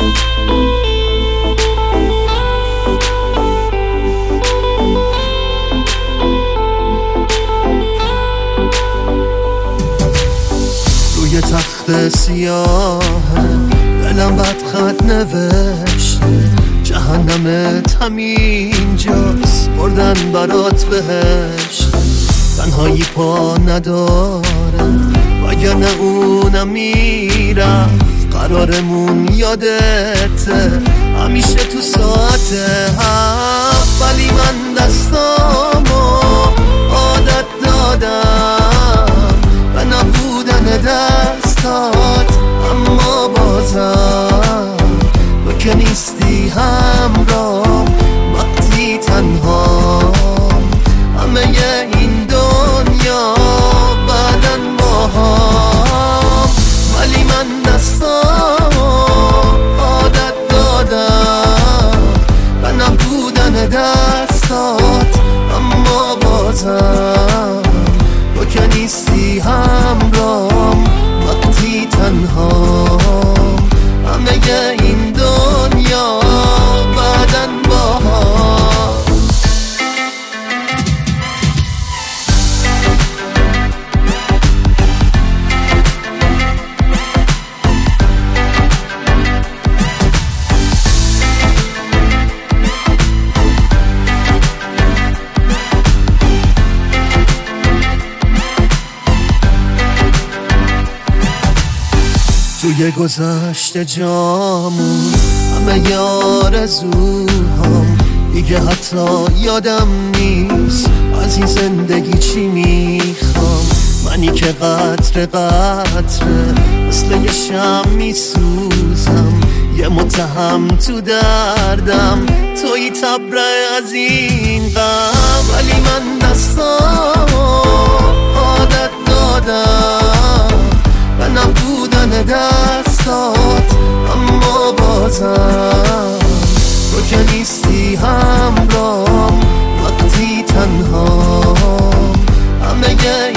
روی تخت سیاه دلم بد خط نوشته، جهنمت همینجاست، بردن برات بهشت. تنهایی پا نداره وگرنه اونم میرفت، قرارمون یادته همیشه تو ساعت هفت. ولی من دستامو عادت دادم به نبودن دستات، اما بازم تو که نیستی همراه وقتی تنها. همه این دنیا بعدن با هم، ولی من دستامو عادت دادم به نبودن دستات، اما بازم تو که نیستی همراه وقتی تنها. همه این دنیا بعدن با هم. توی گذشته جامون همه آرزوهام دیگه حتی یادم نیست از این زندگی چی میخوام. منی که قطره قطره مثل یه شم میسوزم، یه متهم تو دردم، توی تبره از این غم. ولی من دستامو عادت دادم به نبودن دستات، اما بازم تو که نیستی همراه وقتی تنها. همه